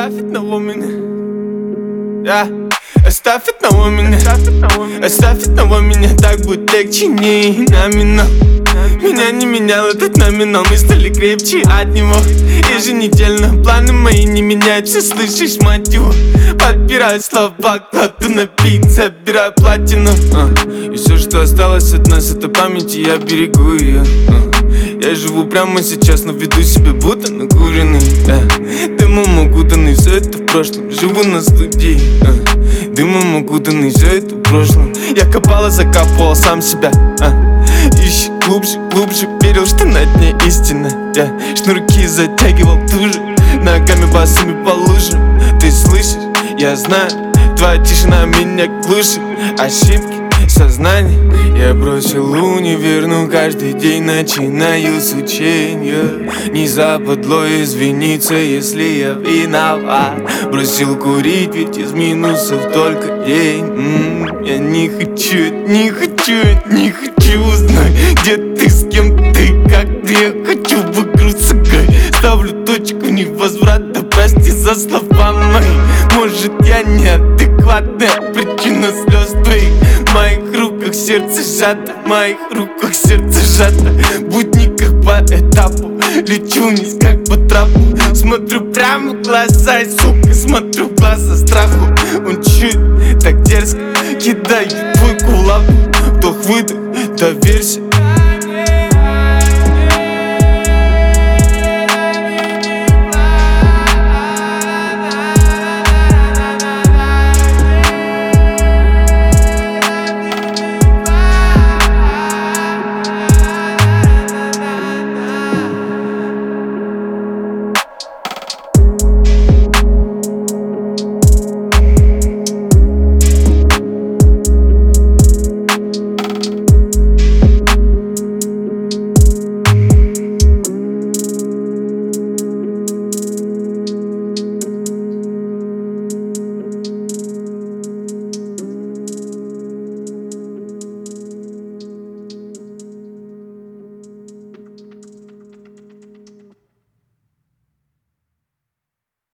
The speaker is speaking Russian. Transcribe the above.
Оставь одного меня, да. Оставь одного меня, оставь одного меня, так будет легче не номинал. Меня не менял этот номинал, мы стали крепче от него. Еженедельно планы мои не меняются, слышишь, мать его. Подбираю слова, кладу на бит, собираю платину. И все, что осталось от нас, это память, и я берегу ее. Я живу прямо сейчас, но веду себя будто накуренный. Дымом укутанный, все это в прошлом, живу на студии. Дымом укутанный, все это в прошлом. Я копал и закапывал сам себя. Ищи глубже, глубже, верил, что на дне истина. Я шнурки затягивал туже, ногами босыми по лужам. Ты слышишь, я знаю, твоя тишина меня глушит. Ошибки сознания. Я бросил универ, но каждый день начинаю с учения. Не западло извиниться, если я виноват. Бросил курить, ведь из минусов только день. Я не хочу, не хочу, не хочу узнать, где ты, с кем ты, как ты. Я хочу выкрутиться, ставлю точку невозврата. Прости за слова мои, может я неадекватная причина слез твоих. В моих руках сердце сжато, в моих руках сердце сжато. Будни как по этапу, лечу вниз как по трапу. Смотрю прямо в глаза и, сука, смотрю в глаза страху. Он чуть так дерзко кидает твой кулак. Вдох-выдох, доверься.